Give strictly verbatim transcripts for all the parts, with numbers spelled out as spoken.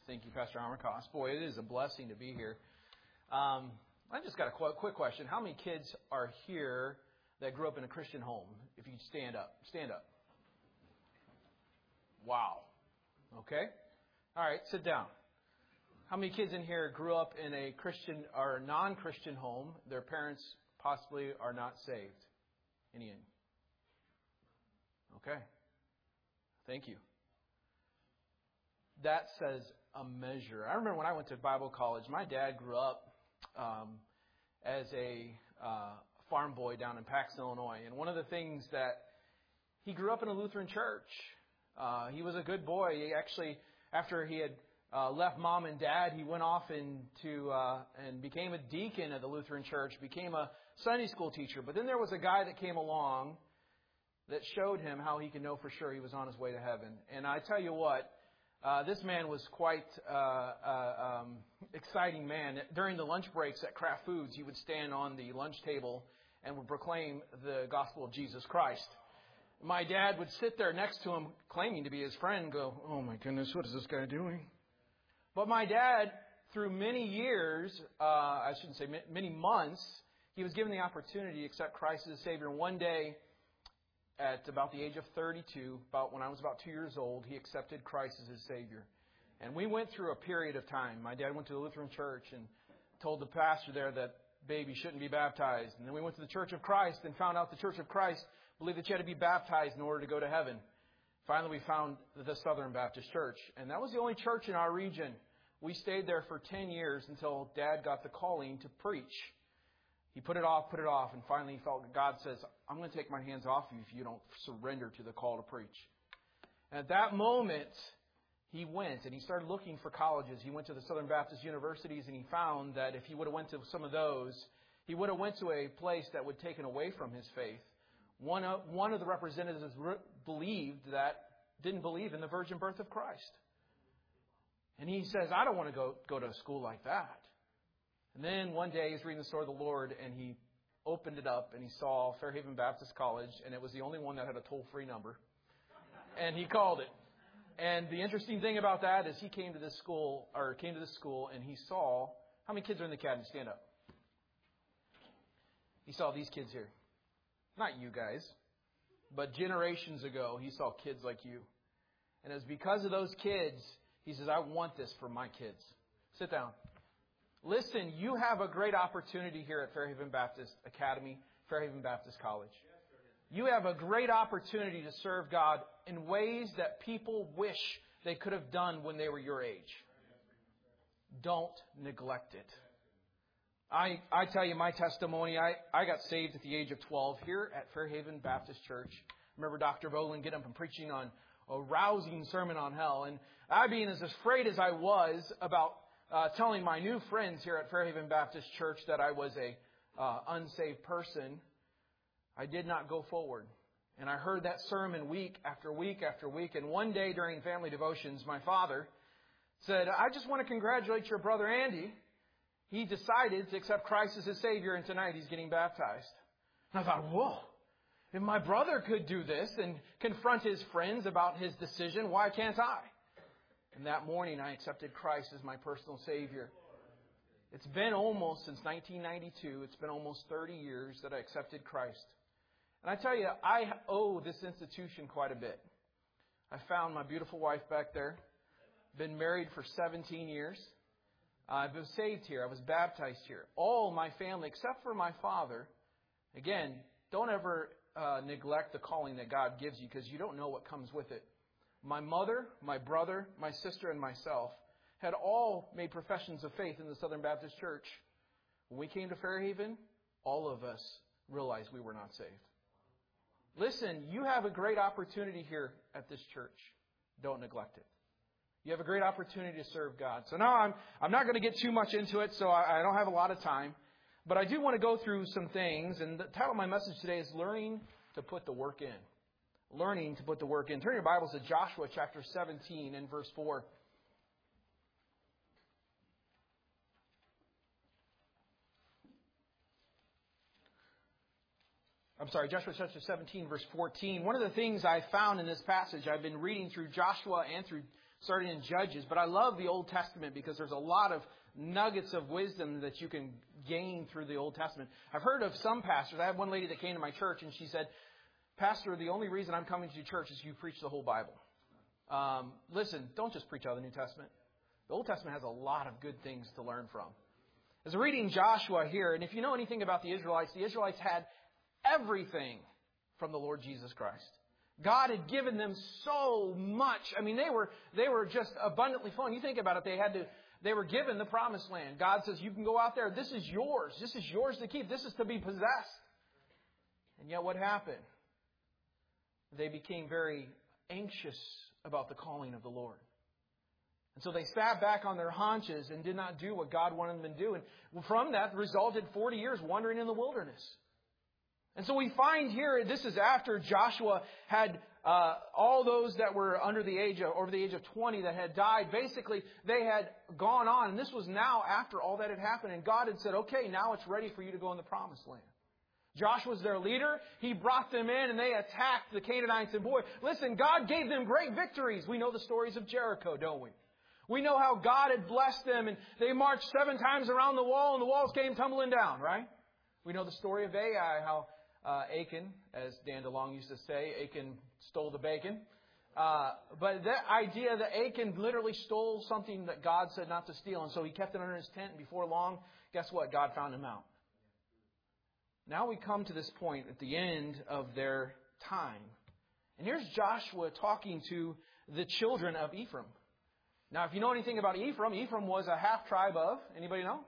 Thank you, Pastor Armacost. Boy, it is a blessing to be here. Um, I just got a qu- quick question. How many kids are here that grew up in a Christian home? If you stand up. Stand up. Wow. Okay. All right, sit down. How many kids in here grew up in a Christian or non-Christian home? Their parents possibly are not saved. Any? Okay. Thank you. That says a measure. I remember when I went to Bible college, my dad grew up um, as a uh, farm boy down in Pax, Illinois. And one of the things that he grew up in a Lutheran church. Uh, he was a good boy. He actually, after he had uh, left mom and dad, he went off into uh, and became a deacon at the Lutheran church, became a Sunday school teacher. But then there was a guy that came along that showed him how he could know for sure he was on his way to heaven. And I tell you what, Uh, this man was quite uh, uh, um, exciting man. During the lunch breaks at Kraft Foods, he would stand on the lunch table and would proclaim the gospel of Jesus Christ. My dad would sit there next to him, claiming to be his friend, and go, "Oh my goodness, what is this guy doing?" But my dad, through many years, uh, I shouldn't say many months, he was given the opportunity to accept Christ as Savior. And one day, at about the age of thirty-two, about when I was about two years old, he accepted Christ as his Savior. And we went through a period of time. My dad went to the Lutheran church and told the pastor there that baby shouldn't be baptized. And then we went to the Church of Christ and found out the Church of Christ believed that you had to be baptized in order to go to heaven. Finally, we found the Southern Baptist Church. And that was the only church in our region. We stayed there for ten years until Dad got the calling to preach. He put it off, put it off, and finally he felt God says, "I'm going to take my hands off you if you don't surrender to the call to preach." And at that moment, he went and he started looking for colleges. He went to the Southern Baptist universities and he found that if he would have went to some of those, he would have went to a place that would take him away from his faith. One of, one of the representatives believed that, didn't believe in the virgin birth of Christ. And he says, "I don't want to go, go to a school like that." And then one day he's reading the Sword of the Lord and he opened it up and he saw Fairhaven Baptist College, and it was the only one that had a toll-free number. And he called it. And the interesting thing about that is he came to this school, or came to this school, and he saw, how many kids are in the academy? Stand up. He saw these kids here. Not you guys, but generations ago he saw kids like you. And it was because of those kids, he says, "I want this for my kids." Sit down. Listen, you have a great opportunity here at Fairhaven Baptist Academy, Fairhaven Baptist College. You have a great opportunity to serve God in ways that people wish they could have done when they were your age. Don't neglect it. I, I tell you my testimony, I, I got saved at the age of twelve here at Fairhaven Baptist Church. I remember Doctor Volan getting up and preaching on a rousing sermon on hell. And I being as afraid as I was about Uh, telling my new friends here at Fairhaven Baptist Church that I was a uh, unsaved person, I did not go forward. And I heard that sermon week after week after week. And one day during family devotions, my father said, "I just want to congratulate your brother Andy. He decided to accept Christ as his Savior, and tonight he's getting baptized." And I thought, whoa, if my brother could do this and confront his friends about his decision, why can't I? And that morning, I accepted Christ as my personal Savior. It's been almost, since nineteen ninety-two, it's been almost thirty years that I accepted Christ. And I tell you, I owe this institution quite a bit. I found my beautiful wife back there. Been married for seventeen years. I've been saved here. I was baptized here. All my family, except for my father. Again, don't ever uh, neglect the calling that God gives you, because you don't know what comes with it. My mother, my brother, my sister, and myself had all made professions of faith in the Southern Baptist Church. When we came to Fairhaven, all of us realized we were not saved. Listen, you have a great opportunity here at this church. Don't neglect it. You have a great opportunity to serve God. So now I'm I'm not going to get too much into it, so I, I don't have a lot of time. But I do want to go through some things, and the title of my message today is Learning to Put the Work In. Learning to put the work in. Turn your Bibles to Joshua chapter seventeen and verse four. I'm sorry, Joshua chapter seventeen, verse fourteen. One of the things I found in this passage, I've been reading through Joshua and through starting in Judges. But I love the Old Testament because there's a lot of nuggets of wisdom that you can gain through the Old Testament. I've heard of some pastors. I had one lady that came to my church and she said, Pastor, the only reason I'm coming to your church is you preach the whole Bible. Um, listen, don't just preach out of the New Testament. The Old Testament has a lot of good things to learn from. As we're reading Joshua here, and if you know anything about the Israelites, the Israelites had everything from the Lord Jesus Christ. God had given them so much. I mean, they were they were just abundantly flowing. You think about it, they had to they were given the promised land. God says, you can go out there. This is yours. This is yours to keep. This is to be possessed. And yet what happened? They became very anxious about the calling of the Lord. And so they sat back on their haunches and did not do what God wanted them to do. And from that resulted forty years wandering in the wilderness. And so we find here, this is after Joshua had uh, all those that were under the age of, over the age of twenty that had died. Basically, they had gone on. And this was now after all that had happened. And God had said, okay, now it's ready for you to go in the promised land. Joshua was their leader. He brought them in and they attacked the Canaanites. And boy, listen, God gave them great victories. We know the stories of Jericho, don't we? We know how God had blessed them and they marched seven times around the wall and the walls came tumbling down, right? We know the story of Ai, how uh, Achan, as Dan DeLong used to say, Achan stole the bacon. Uh, but that idea that Achan literally stole something that God said not to steal. And so he kept it under his tent. And before long, guess what? God found him out. Now we come to this point at the end of their time. And here's Joshua talking to the children of Ephraim. Now, if you know anything about Ephraim, Ephraim was a half tribe of, anybody know?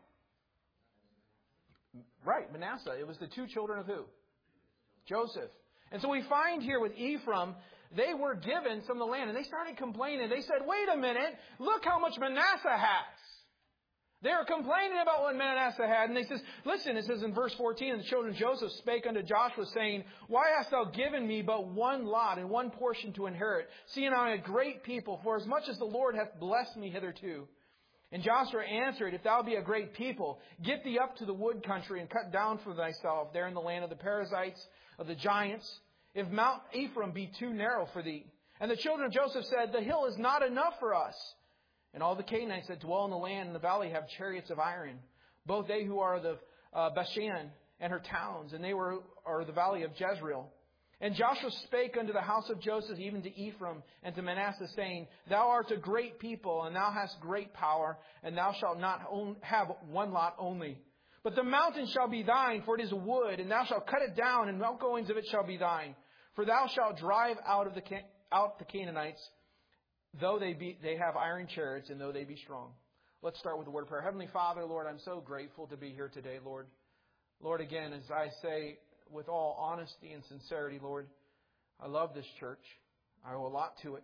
Right, Manasseh. It was the two children of who? Joseph. And so we find here with Ephraim, they were given some of the land and they started complaining. They said, wait a minute, look how much Manasseh has. They were complaining about what Manasseh had. And they says, listen, it says in verse fourteen, and the children of Joseph spake unto Joshua, saying, why hast thou given me but one lot and one portion to inherit, seeing I am a great people, for as much as the Lord hath blessed me hitherto? And Joshua answered, if thou be a great people, get thee up to the wood country and cut down for thyself there in the land of the Perizzites, of the giants, if Mount Ephraim be too narrow for thee. And the children of Joseph said, the hill is not enough for us. And all the Canaanites that dwell in the land and the valley have chariots of iron, both they who are the uh, Bashan and her towns, and they were are the valley of Jezreel. And Joshua spake unto the house of Joseph, even to Ephraim and to Manasseh, saying, thou art a great people, and thou hast great power, and thou shalt not own, have one lot only. But the mountain shall be thine, for it is wood, and thou shalt cut it down, and outgoings of it shall be thine. For thou shalt drive out of the out the Canaanites, though they be they have iron chariots, and though they be strong. Let's start with the word of prayer. Heavenly Father, Lord, I'm so grateful to be here today, Lord. Lord, again, as I say with all honesty and sincerity, Lord, I love this church. I owe a lot to it.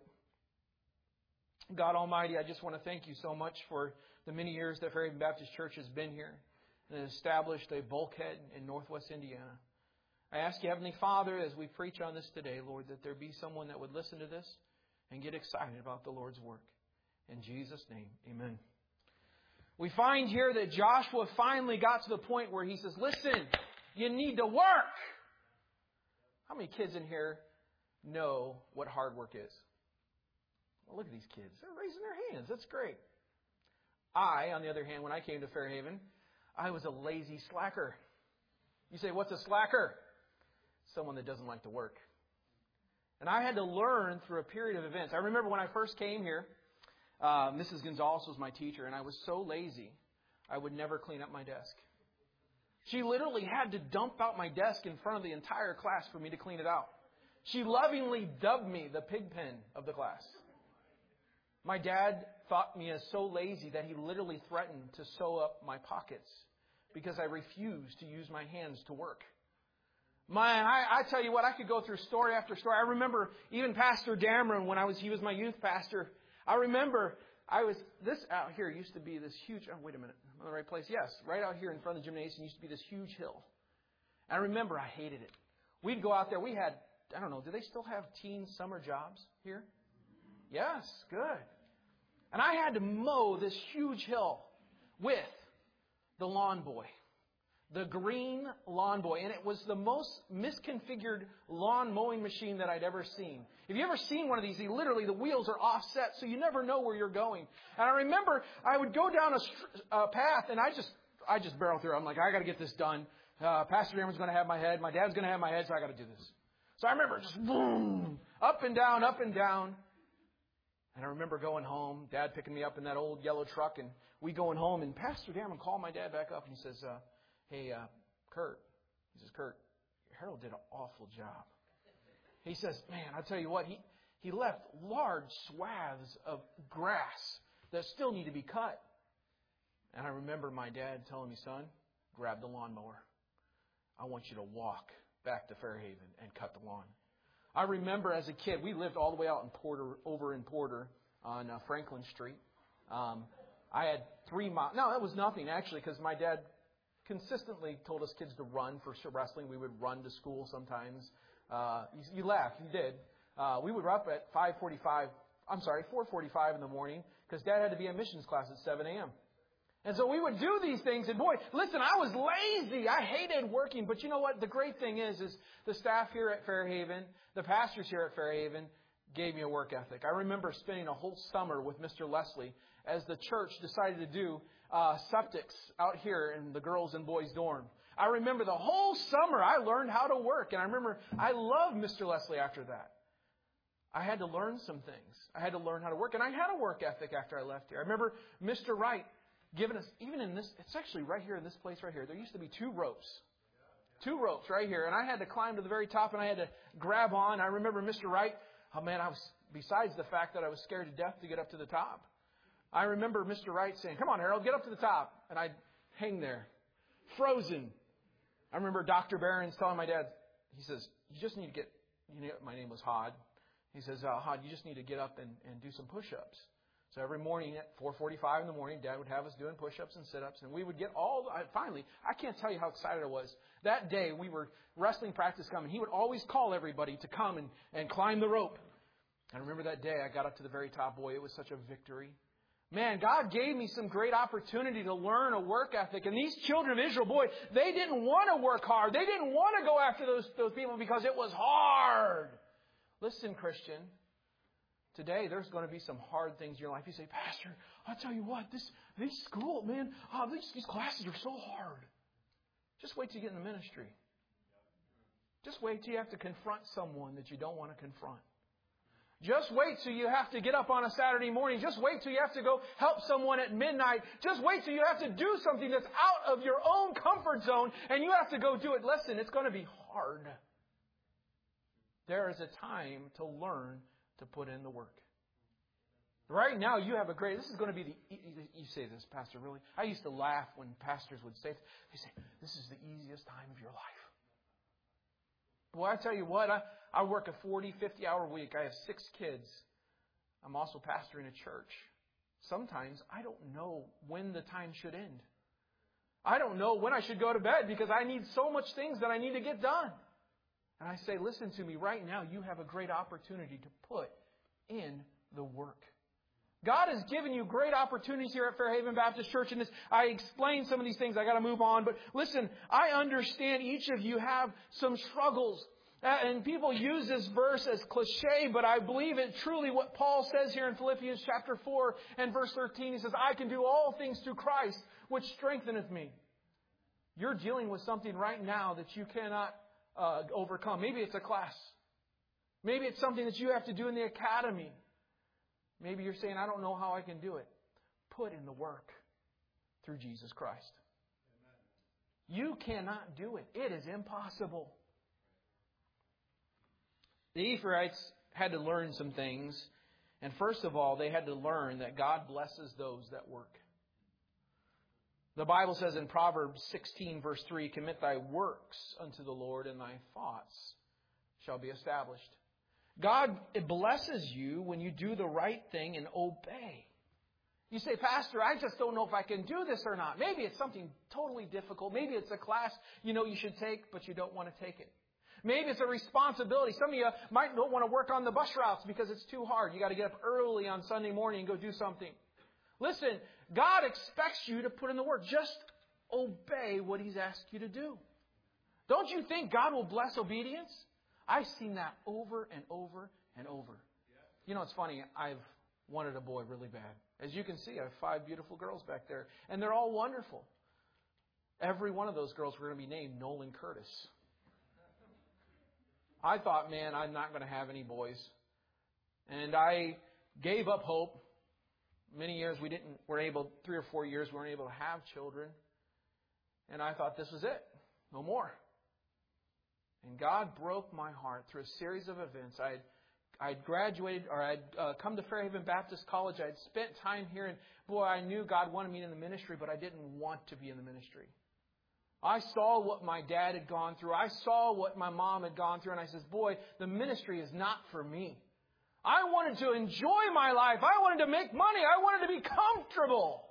God Almighty, I just want to thank you so much for the many years that Fairhaven Baptist Church has been here and established a bulkhead in Northwest Indiana. I ask you, Heavenly Father, as we preach on this today, Lord, that there be someone that would listen to this and get excited about the Lord's work. In Jesus' name, amen. We find here that Joshua finally got to the point where he says, listen, you need to work. How many kids in here know what hard work is? Well, look at these kids. They're raising their hands. That's great. I, on the other hand, when I came to Fairhaven, I was a lazy slacker. You say, what's a slacker? Someone that doesn't like to work. And I had to learn through a period of events. I remember when I first came here, uh, Missus Gonzalez was my teacher, and I was so lazy, I would never clean up my desk. She literally had to dump out my desk in front of the entire class for me to clean it out. She lovingly dubbed me the pig pen of the class. My dad thought me as so lazy that he literally threatened to sew up my pockets because I refused to use my hands to work. My, I, I tell you what, I could go through story after story. I remember even Pastor Dameron, when I was, he was my youth pastor. I remember I was, this out here used to be this huge, oh, wait a minute, I'm in the right place. Yes, right out here in front of the gymnasium used to be this huge hill. I remember I hated it. We'd go out there, we had, I don't know, do they still have teen summer jobs here? Yes, good. And I had to mow this huge hill with the lawn boy. the green lawn boy. And it was the most misconfigured lawn mowing machine that I'd ever seen. If you ever seen one of these, you literally, the wheels are offset, so you never know where you're going. And I remember I would go down a uh, path, and I just I just barrel through. I'm like, I got to get this done. Uh, Pastor Darren's going to have my head. My dad's going to have my head, so I got to do this. So I remember just boom, up and down, up and down. And I remember going home, Dad picking me up in that old yellow truck, and we going home, and Pastor Darren called my dad back up, and he says, uh, hey, uh, Kurt, he says, Kurt, Harold did an awful job. He says, man, I tell you what, he, he left large swaths of grass that still need to be cut. And I remember my dad telling me, son, grab the lawnmower. I want you to walk back to Fairhaven and cut the lawn. I remember as a kid, we lived all the way out in Porter, over in Porter on uh, Franklin Street. Um, I had three miles. No, that was nothing, actually, because my dad consistently told us kids to run for wrestling. We would run to school sometimes. Uh, you, you laugh, you did. Uh, we would up at five forty-five, I'm sorry, four forty-five in the morning, because Dad had to be in missions class at seven a.m. And so we would do these things, and boy, listen, I was lazy. I hated working. But you know what? The great thing is, is the staff here at Fairhaven, the pastors here at Fairhaven, gave me a work ethic. I remember spending a whole summer with Mister Leslie as the church decided to do uh, septics out here in the girls' and boys' dorm. I remember the whole summer I learned how to work. And I remember I loved Mister Leslie after that. I had to learn some things. I had to learn how to work. And I had a work ethic after I left here. I remember Mister Wright giving us, even in this, it's actually right here in this place right here. There used to be two ropes. Two ropes right here. And I had to climb to the very top and I had to grab on. I remember Mister Wright, oh man, I was, besides the fact that I was scared to death to get up to the top. I remember Mister Wright saying, come on, Harold, get up to the top. And I'd hang there, frozen. I remember Doctor Barron's telling my dad, he says, you just need to get, you know, my name was Hod. He says, uh, Hod, you just need to get up and, and do some push-ups. So every morning at four forty-five in the morning, Dad would have us doing push-ups and sit-ups. And we would get all, I, finally, I can't tell you how excited I was. That day, we were wrestling practice coming. He would always call everybody to come and, and climb the rope. I remember that day, I got up to the very top. Boy, it was such a victory. Man, God gave me some great opportunity to learn a work ethic. And these children of Israel, boy, they didn't want to work hard. They didn't want to go after those, those people because it was hard. Listen, Christian. Today, there's going to be some hard things in your life. You say, Pastor, I'll tell you what, this this school, man, oh, these, these classes are so hard. Just wait till you get in the ministry. Just wait till you have to confront someone that you don't want to confront. Just wait till you have to get up on a Saturday morning. Just wait till you have to go help someone at midnight. Just wait till you have to do something that's out of your own comfort zone and you have to go do it. Listen, it's going to be hard. There is a time to learn to put in the work. Right now, you have a great, this is going to be the, you say this, Pastor, really? I used to laugh when pastors would say, they say, this is the easiest time of your life. Boy, I tell you what, I, I work a forty, fifty hour week. I have six kids. I'm also pastoring a church. Sometimes I don't know when the time should end. I don't know when I should go to bed because I need so much things that I need to get done. And I say, listen to me, right now you have a great opportunity to put in the work. God has given you great opportunities here at Fairhaven Baptist Church. And this, I explained some of these things. I got to move on. But listen, I understand each of you have some struggles. And people use this verse as cliche, but I believe it truly what Paul says here in Philippians chapter four and verse thirteen. He says, I can do all things through Christ, which strengtheneth me. You're dealing with something right now that you cannot uh, overcome. Maybe it's a class. Maybe it's something that you have to do in the academy. Maybe you're saying, I don't know how I can do it. Put in the work through Jesus Christ. Amen. You cannot do it. It is impossible. The Ephraimites had to learn some things. And first of all, they had to learn that God blesses those that work. The Bible says in Proverbs sixteen, verse three, commit thy works unto the Lord, and thy thoughts shall be established. God blesses you when you do the right thing and obey. You say, Pastor, I just don't know if I can do this or not. Maybe it's something totally difficult. Maybe it's a class you know you should take, but you don't want to take it. Maybe it's a responsibility. Some of you might not want to work on the bus routes because it's too hard. You got to get up early on Sunday morning and go do something. Listen, God expects you to put in the work. Just obey what He's asked you to do. Don't you think God will bless obedience? I've seen that over and over and over. You know, it's funny. I've wanted a boy really bad. As you can see, I have five beautiful girls back there. And they're all wonderful. Every one of those girls were going to be named Nolan Curtis. I thought, man, I'm not going to have any boys. And I gave up hope. Many years we didn't, were able, three or four years we weren't able to have children. And I thought this was it. No more. And God broke my heart through a series of events. I had I'd graduated, or I'd uh, come to Fairhaven Baptist College. I'd spent time here, and boy, I knew God wanted me in the ministry, but I didn't want to be in the ministry. I saw what my dad had gone through. I saw what my mom had gone through, and I said, boy, the ministry is not for me. I wanted to enjoy my life. I wanted to make money. I wanted to be comfortable.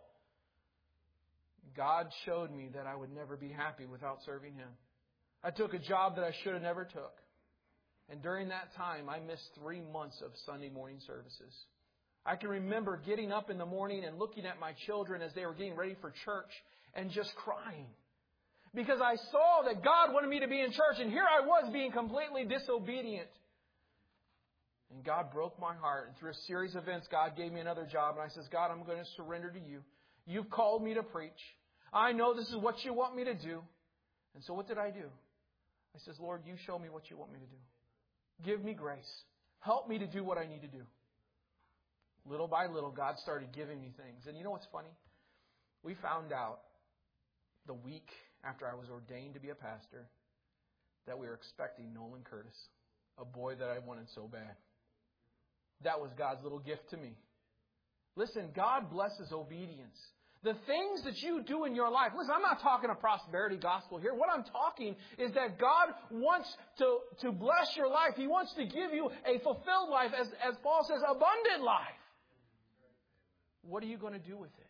God showed me that I would never be happy without serving Him. I took a job that I should have never took. And during that time, I missed three months of Sunday morning services. I can remember getting up in the morning and looking at my children as they were getting ready for church and just crying. Because I saw that God wanted me to be in church, and here I was being completely disobedient. And God broke my heart. And through a series of events, God gave me another job. And I says, God, I'm going to surrender to You. You've called me to preach. I know this is what You want me to do. And so what did I do? I says, Lord, You show me what You want me to do. Give me grace. Help me to do what I need to do. Little by little, God started giving me things. And you know what's funny? We found out the week after I was ordained to be a pastor that we were expecting Nolan Curtis, a boy that I wanted so bad. That was God's little gift to me. Listen, God blesses obedience. The things that you do in your life. Listen, I'm not talking a prosperity gospel here. What I'm talking is that God wants to, to bless your life. He wants to give you a fulfilled life, as, as Paul says, abundant life. What are you going to do with it?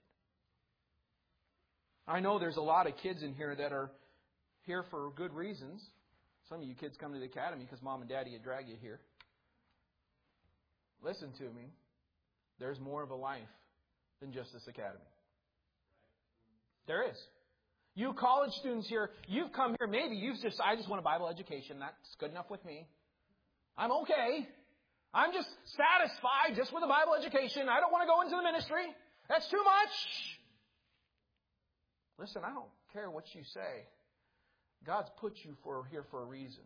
I know there's a lot of kids in here that are here for good reasons. Some of you kids come to the academy because mom and daddy had dragged you here. Listen to me. There's more of a life than just this academy. There is. You college students here, you've come here, maybe you've just, I just want a Bible education. That's good enough with me. I'm okay. I'm just satisfied just with a Bible education. I don't want to go into the ministry. That's too much. Listen, I don't care what you say. God's put you for here for a reason.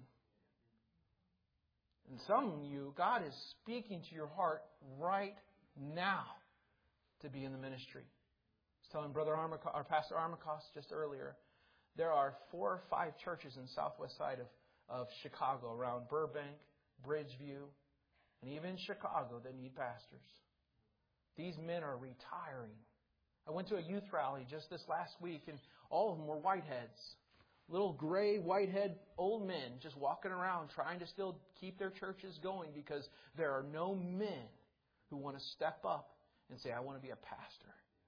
And some of you, God is speaking to your heart right now to be in the ministry. I was telling Brother Armacost, or Pastor Armacost just earlier, there are four or five churches in the southwest side of, of Chicago, around Burbank, Bridgeview, and even Chicago that need pastors. These men are retiring. I went to a youth rally just this last week, and all of them were whiteheads. Little gray, whitehead old men just walking around trying to still keep their churches going because there are no men who want to step up and say, I want to be a pastor.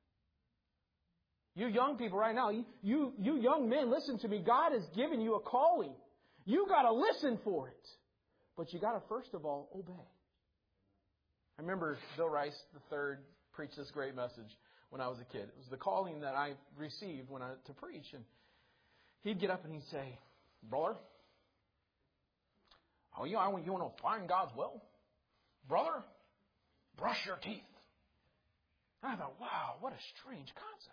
You young people right now, you, you, you young men, listen to me. God has given you a calling. You got to listen for it. But you got to, first of all, obey. I remember Bill Rice the third preached this great message when I was a kid. It was the calling that I received when I to preach. And he'd get up and he'd say, brother, oh, you, you want to find God's will? Brother, brush your teeth. And I thought, wow, what a strange concept.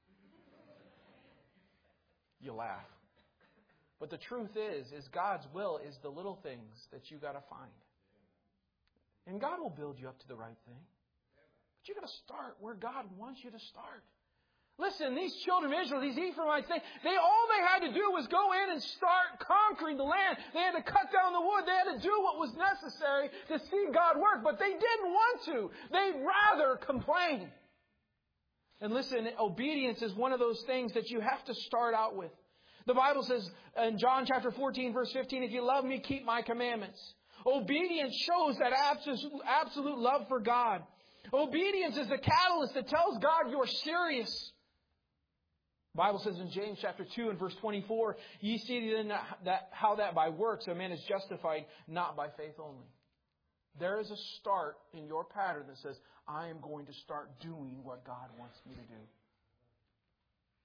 You laugh. But the truth is, is God's will is the little things that you got to find. And God will build you up to the right thing. But you got to start where God wants you to start. Listen, these children of Israel, these Ephraimites, they, they all they had to do was go in and start conquering the land. They had to cut down the wood. They had to do what was necessary to see God work. But they didn't want to. They'd rather complain. And listen, obedience is one of those things that you have to start out with. The Bible says in John chapter fourteen, verse fifteen, if you love me, keep my commandments. Obedience shows that absolute, absolute love for God. Obedience is the catalyst that tells God you're serious. The Bible says in James chapter two and verse twenty-four, ye see then that how that by works a man is justified, not by faith only. There is a start in your pattern that says, I am going to start doing what God wants me to do.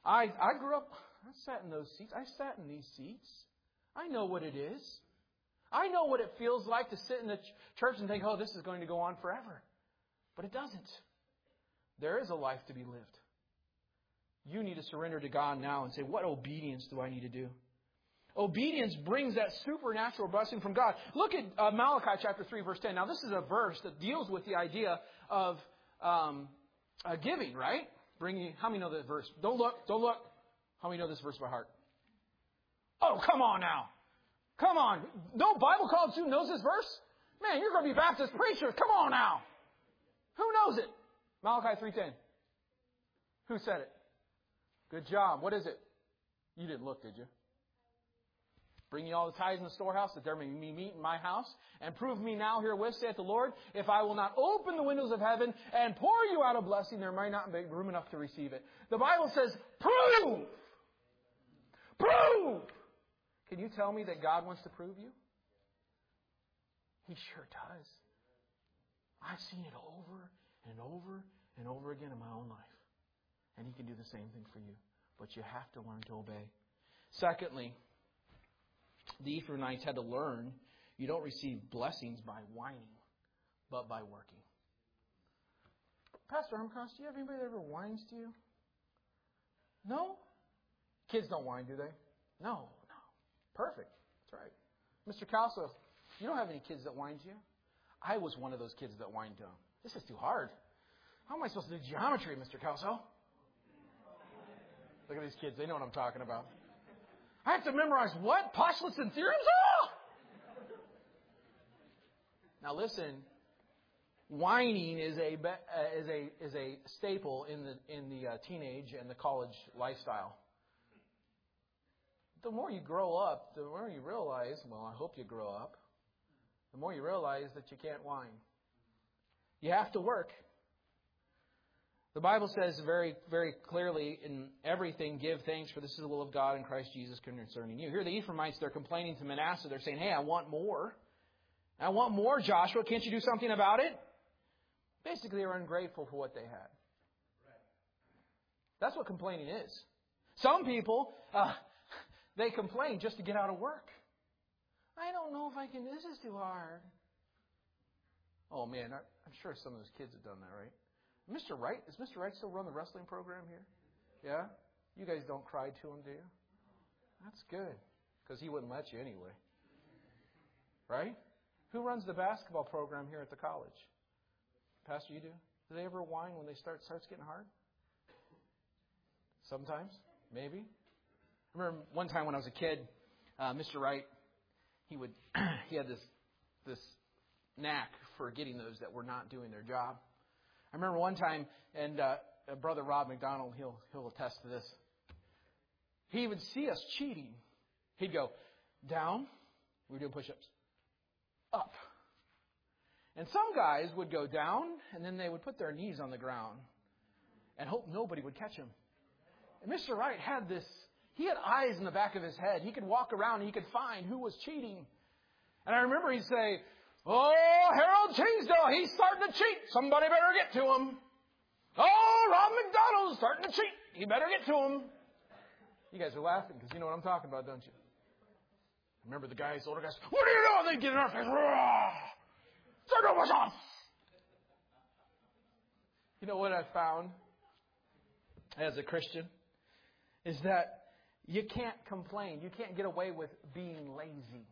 I, I grew up, I sat in those seats. I sat in these seats. I know what it is. I know what it feels like to sit in the ch- church and think, oh, this is going to go on forever. But it doesn't. There is a life to be lived. You need to surrender to God now and say, what obedience do I need to do? Obedience brings that supernatural blessing from God. Look at uh, Malachi chapter three, verse ten. Now, this is a verse that deals with the idea of um, uh, giving, right? Bringing. How many know this verse? Don't look. Don't look. How many know this verse by heart? Oh, come on now. Come on. No Bible college student knows this verse? Man, you're going to be Baptist preachers. Come on now. Who knows it? Malachi three ten. Who said it? Good job. What is it? You didn't look, did you? Bring ye all the tithes in the storehouse, that there may be meat in my house. And prove me now herewith, saith the Lord, if I will not open the windows of heaven and pour you out a blessing, there may not be room enough to receive it. The Bible says, prove! Prove! Can you tell me that God wants to prove you? He sure does. I've seen it over and over and over again in my own life. And He can do the same thing for you. But you have to learn to obey. Secondly, the Ephraimites had to learn you don't receive blessings by whining, but by working. Pastor Armcross, do you have anybody that ever whines to you? No? Kids don't whine, do they? No, no. Perfect. That's right. Mister Calso, you don't have any kids that whine to you? I was one of those kids that whined to them. This is too hard. How am I supposed to do geometry, Mister Calso? Look at these kids. They know what I'm talking about. I have to memorize what? Postulates and theorems? Oh! Now listen, whining is a uh, is a is a staple in the in the uh, teenage and the college lifestyle. The more you grow up, the more you realize, well, I hope you grow up, the more you realize that you can't whine. You have to work. The Bible says very, very clearly, in everything, give thanks, for this is the will of God in Christ Jesus concerning you. Here the Ephraimites, they're complaining to Manasseh. They're saying, hey, I want more. I want more, Joshua. Can't you do something about it? Basically, they were ungrateful for what they had. That's what complaining is. Some people, uh, they complain just to get out of work. I don't know if I can, this is too hard. Oh, man, I'm sure some of those kids have done that, right? Mister Wright, does Mister Wright still run the wrestling program here? Yeah? You guys don't cry to him, do you? That's good, because he wouldn't let you anyway. Right? Who runs the basketball program here at the college? Pastor, you do? Do they ever whine when they start starts getting hard? Sometimes, maybe. I remember one time when I was a kid, uh, Mister Wright, he would he had this this knack for getting those that were not doing their job. I remember one time, and uh, Brother Rob McDonald, he'll he'll attest to this. He would see us cheating. He'd go, down. We were doing push-ups. Up. And some guys would go down, and then they would put their knees on the ground and hope nobody would catch him. And Mister Wright had this, he had eyes in the back of his head. He could walk around and he could find who was cheating. And I remember he'd say, oh, Harold Chingsdale, he's starting to cheat. Somebody better get to him. Oh, Rob McDonald's starting to cheat. You better get to him. You guys are laughing because you know what I'm talking about, don't you? Remember the guys, the older guys, what are you doing? They get in our face. You know what I found as a Christian is that you can't complain. You can't get away with being lazy.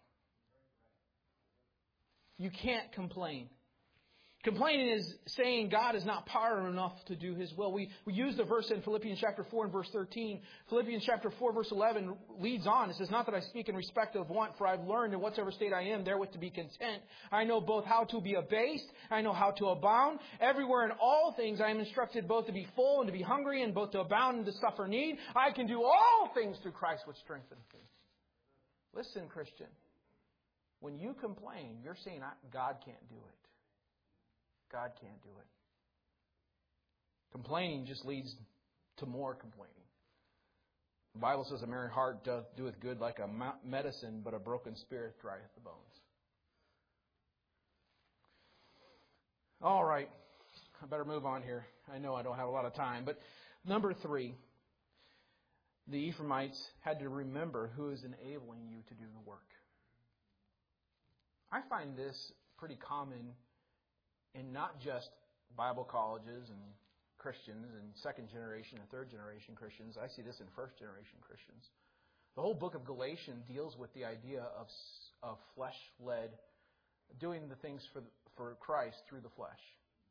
You can't complain. Complaining is saying God is not powerful enough to do His will. We we use the verse in Philippians chapter four and verse thirteen. Philippians chapter four verse eleven leads on. It says, not that I speak in respect of want, for I've learned in whatsoever state I am, therewith to be content. I know both how to be abased, I know how to abound. Everywhere in all things I am instructed both to be full and to be hungry, and both to abound and to suffer need. I can do all things through Christ which strengthens me. Listen, Christian. When you complain, you're saying, God can't do it. God can't do it. Complaining just leads to more complaining. The Bible says a merry heart doth doeth good like a medicine, but a broken spirit drieth the bones. All right. I better move on here. I know I don't have a lot of time. But number three, the Ephraimites had to remember who is enabling you to do the work. I find this pretty common in not just Bible colleges and Christians and second generation and third generation Christians. I see this in first generation Christians. The whole book of Galatians deals with the idea of, of flesh-led, doing the things for, for Christ through the flesh.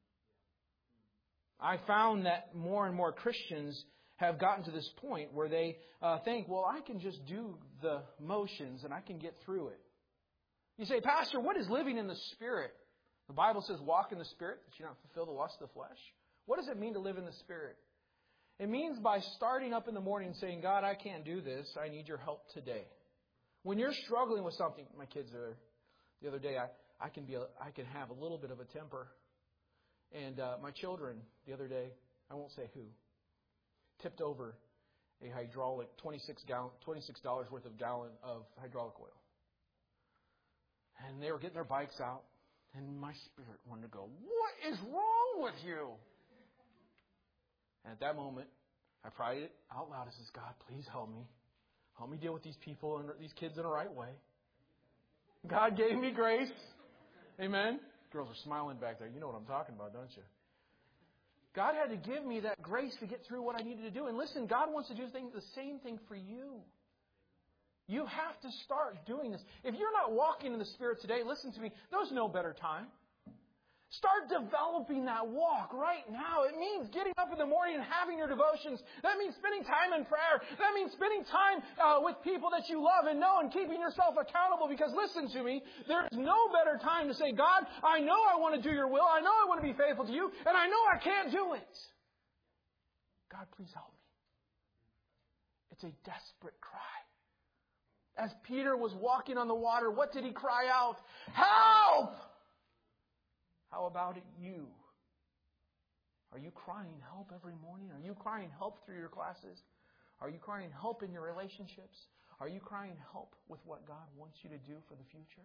I found that more and more Christians have gotten to this point where they uh, think, well, I can just do the motions and I can get through it. You say, Pastor, what is living in the Spirit? The Bible says walk in the Spirit, that you don't fulfill the lust of the flesh. What does it mean to live in the Spirit? It means by starting up in the morning saying, God, I can't do this. I need your help today. When you're struggling with something, my kids are there. The other day, I, I can be a, I can have a little bit of a temper. And uh, my children, the other day, I won't say who, tipped over a hydraulic twenty-six gallon, twenty-six dollars worth of gallon of hydraulic oil. And they were getting their bikes out. And my spirit wanted to go, what is wrong with you? And at that moment, I prayed it out loud. I says, God, please help me. Help me deal with these people and these kids in the right way. God gave me grace. Amen. Girls are smiling back there. You know what I'm talking about, don't you? God had to give me that grace to get through what I needed to do. And listen, God wants to do the same thing for you. You have to start doing this. If you're not walking in the Spirit today, listen to me, there's no better time. Start developing that walk right now. It means getting up in the morning and having your devotions. That means spending time in prayer. That means spending time uh, with people that you love and know and keeping yourself accountable. Because listen to me, there's no better time to say, God, I know I want to do your will. I know I want to be faithful to you. And I know I can't do it. God, please help me. It's a desperate cry. As Peter was walking on the water, what did he cry out? Help! How about it, you? Are you crying help every morning? Are you crying help through your classes? Are you crying help in your relationships? Are you crying help with what God wants you to do for the future?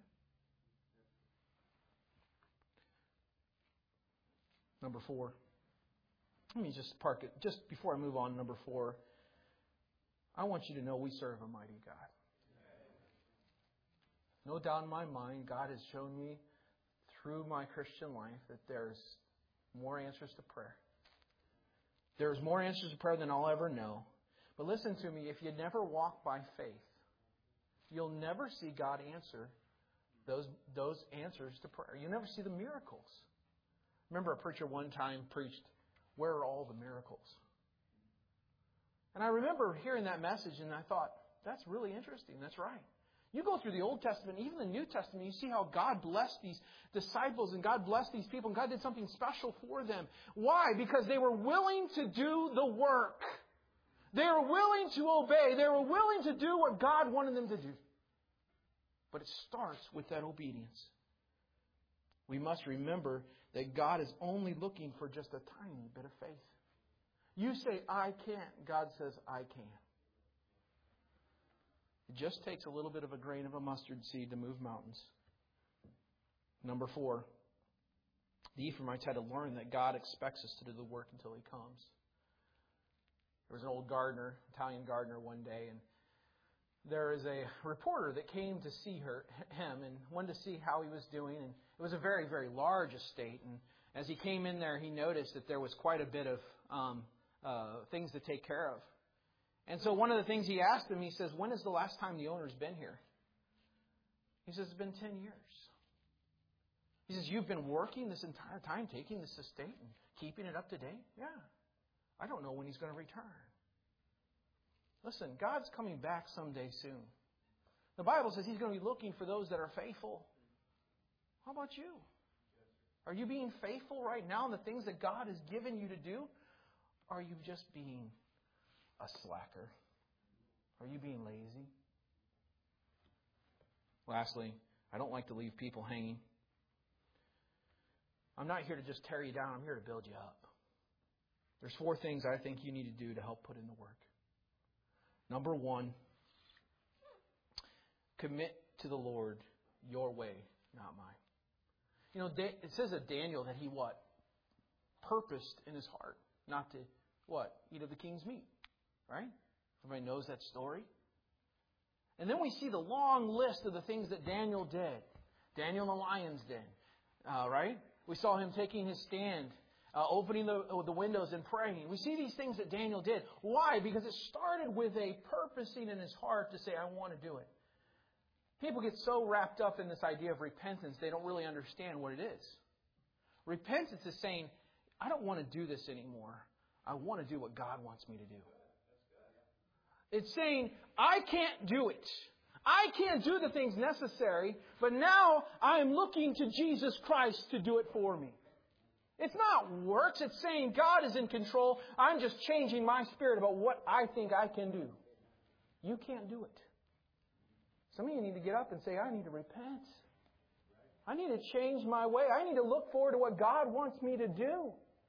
Number four. Let me just park it. Just before I move on, number four. I want you to know we serve a mighty God. No doubt in my mind, God has shown me through my Christian life that there's more answers to prayer. There's more answers to prayer than I'll ever know. But listen to me, if you never walk by faith, you'll never see God answer those, those answers to prayer. You'll never see the miracles. Remember a preacher one time preached, where are all the miracles? And I remember hearing that message and I thought, that's really interesting. That's right. You go through the Old Testament, even the New Testament, you see how God blessed these disciples and God blessed these people and God did something special for them. Why? Because they were willing to do the work. They were willing to obey. They were willing to do what God wanted them to do. But it starts with that obedience. We must remember that God is only looking for just a tiny bit of faith. You say, I can't. God says, I can. It just takes a little bit of a grain of a mustard seed to move mountains. Number four, the Ephraimites had to learn that God expects us to do the work until He comes. There was an old gardener, Italian gardener one day, and there is a reporter that came to see her, him and wanted to see how he was doing. And it was a very, very large estate. And as he came in there, he noticed that there was quite a bit of um, uh, things to take care of. And so one of the things he asked him, he says, when is the last time the owner's been here? He says, it's been ten years. He says, you've been working this entire time, taking this estate and keeping it up to date? Yeah. I don't know when He's going to return. Listen, God's coming back someday soon. The Bible says He's going to be looking for those that are faithful. How about you? Are you being faithful right now in the things that God has given you to do? Or are you just being a slacker? Are you being lazy? Lastly, I don't like to leave people hanging. I'm not here to just tear you down. I'm here to build you up. There's four things I think you need to do to help put in the work. Number one, commit to the Lord your way, not mine. You know, it says of Daniel that he what? Purposed in his heart not to what? Eat of the king's meat. Right? Everybody knows that story. And then we see the long list of the things that Daniel did. Daniel in the lion's den, uh, right? We saw him taking his stand, uh, opening the, the windows and praying. We see these things that Daniel did. Why? Because it started with a purposing in his heart to say, I want to do it. People get so wrapped up in this idea of repentance, they don't really understand what it is. Repentance is saying, I don't want to do this anymore. I want to do what God wants me to do. It's saying, I can't do it. I can't do the things necessary, but now I am looking to Jesus Christ to do it for me. It's not works. It's saying God is in control. I'm just changing my spirit about what I think I can do. You can't do it. Some of you need to get up and say, I need to repent. I need to change my way. I need to look forward to what God wants me to do.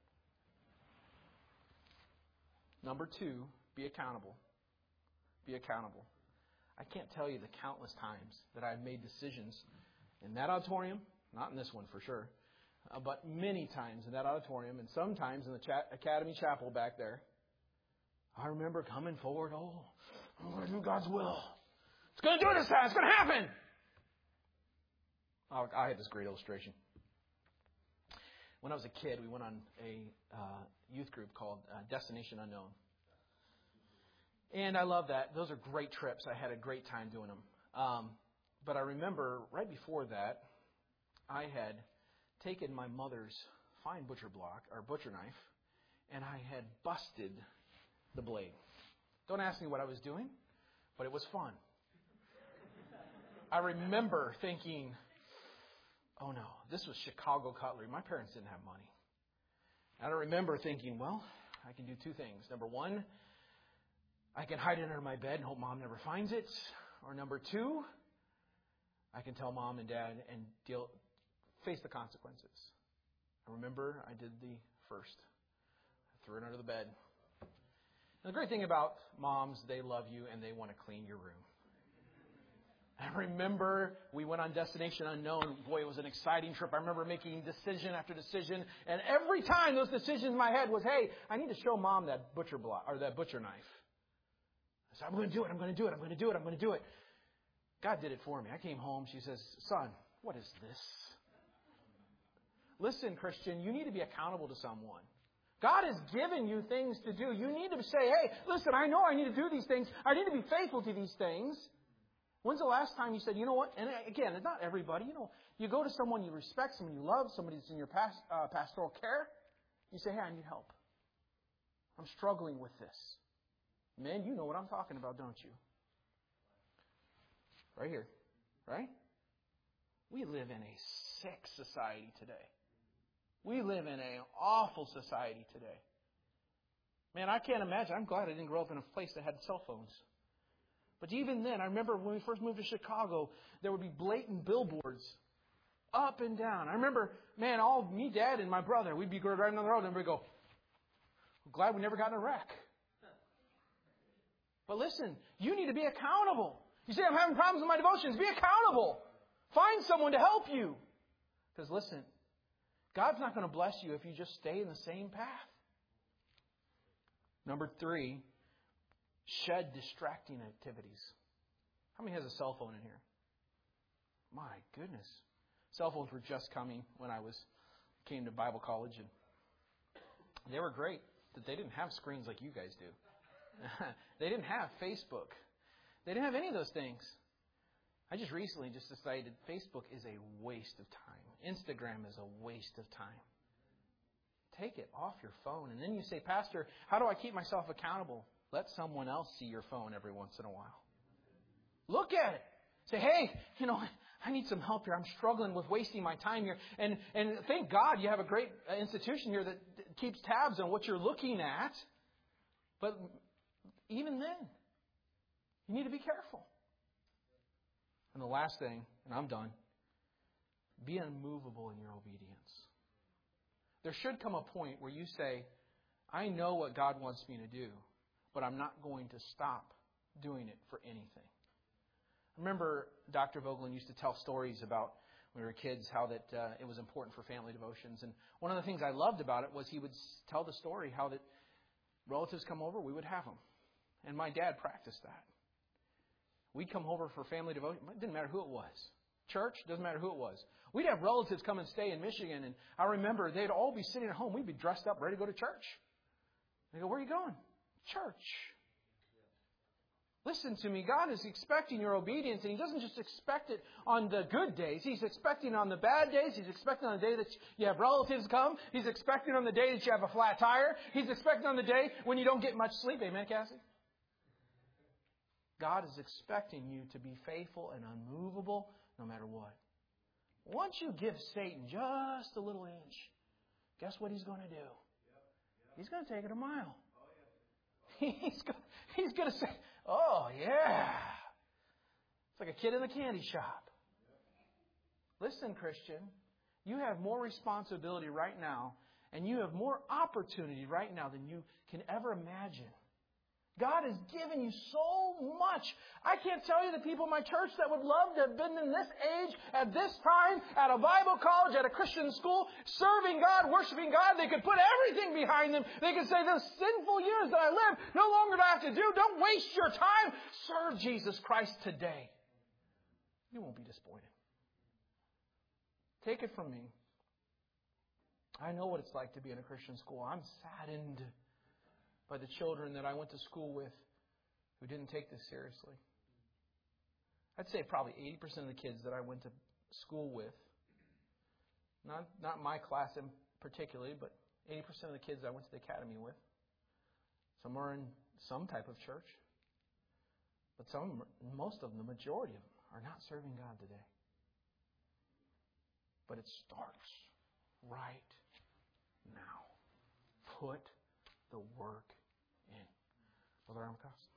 Number two, be accountable. Be accountable. I can't tell you the countless times that I've made decisions in that auditorium, not in this one for sure, uh, but many times in that auditorium and sometimes in the cha- Academy Chapel back there. I remember coming forward, oh, I'm going to do God's will. It's going to do it this time. It's going to happen. Oh, I had this great illustration. When I was a kid, we went on a uh, youth group called uh, Destination Unknown. And I love that. Those are great trips. I had a great time doing them. Um, but I remember right before that, I had taken my mother's fine butcher block, or butcher knife, and I had busted the blade. Don't ask me what I was doing, but it was fun. I remember thinking, oh no, this was Chicago cutlery. My parents didn't have money. And I remember thinking, well, I can do two things. Number one, I can hide it under my bed and hope Mom never finds it. Or number two, I can tell Mom and Dad and deal, face the consequences. I remember I did the first. I threw it under the bed. And the great thing about moms, they love you and they want to clean your room. I remember we went on Destination Unknown. Boy, it was an exciting trip. I remember making decision after decision. And every time those decisions in my head was, hey, I need to show Mom that butcher block or that butcher knife. I said, I'm going to do it. I'm going to do it. I'm going to do it. I'm going to do it. God did it for me. I came home. She says, son, what is this? Listen, Christian, you need to be accountable to someone. God has given you things to do. You need to say, hey, listen, I know I need to do these things. I need to be faithful to these things. When's the last time you said, you know what? And again, it's not everybody. You know, you go to someone you respect, someone you love, somebody that's in your past, uh, pastoral care. You say, hey, I need help. I'm struggling with this. Men, you know what I'm talking about, don't you? Right here. Right? We live in a sick society today. We live in an awful society today. Man, I can't imagine. I'm glad I didn't grow up in a place that had cell phones. But even then, I remember when we first moved to Chicago, there would be blatant billboards up and down. I remember, man, all me, Dad, and my brother, we'd be driving down the road and we'd go, glad we never got in a wreck. But listen, you need to be accountable. You say, I'm having problems with my devotions. Be accountable. Find someone to help you. Because listen, God's not going to bless you if you just stay in the same path. Number three, shed distracting activities. How many has a cell phone in here? My goodness. Cell phones were just coming when I was came to Bible college, and they were great. But they didn't have screens like you guys do. They didn't have Facebook. They didn't have any of those things. I just recently just decided Facebook is a waste of time. Instagram is a waste of time. Take it off your phone. And then you say, Pastor, how do I keep myself accountable? Let someone else see your phone every once in a while. Look at it. Say, hey, you know, I need some help here. I'm struggling with wasting my time here. And and thank God you have a great institution here that keeps tabs on what you're looking at. But even then, you need to be careful. And the last thing, and I'm done, be unmovable in your obedience. There should come a point where you say, I know what God wants me to do, but I'm not going to stop doing it for anything. I remember Doctor Vogelin used to tell stories about when we were kids, how that uh, it was important for family devotions. And one of the things I loved about it was he would tell the story how that relatives come over, we would have them. And my dad practiced that. We'd come over for family devotion. It didn't matter who it was. Church, doesn't matter who it was. We'd have relatives come and stay in Michigan. And I remember they'd all be sitting at home. We'd be dressed up, ready to go to church. They go, where are you going? Church. Listen to me. God is expecting your obedience, and He doesn't just expect it on the good days. He's expecting on the bad days. He's expecting on the day that you have relatives come. He's expecting on the day that you have a flat tire. He's expecting on the day when you don't get much sleep. Amen, Cassie? God is expecting you to be faithful and unmovable no matter what. Once you give Satan just a little inch, guess what he's going to do? He's going to take it a mile. He's going, he's going to say, oh, yeah. It's like a kid in the candy shop. Listen, Christian, you have more responsibility right now, and you have more opportunity right now than you can ever imagine. God has given you so much. I can't tell you the people in my church that would love to have been in this age, at this time, at a Bible college, at a Christian school, serving God, worshiping God. They could put everything behind them. They could say, those sinful years that I lived, no longer do I have to do. Don't waste your time. Serve Jesus Christ today. You won't be disappointed. Take it from me. I know what it's like to be in a Christian school. I'm saddened by the children that I went to school with who didn't take this seriously. I'd say probably eighty percent of the kids that I went to school with, not not my class in particularly, but eighty percent of the kids I went to the academy with, some are in some type of church, but some, most of them, the majority of them, are not serving God today. But it starts right now. Put the work in. Brother Armacross.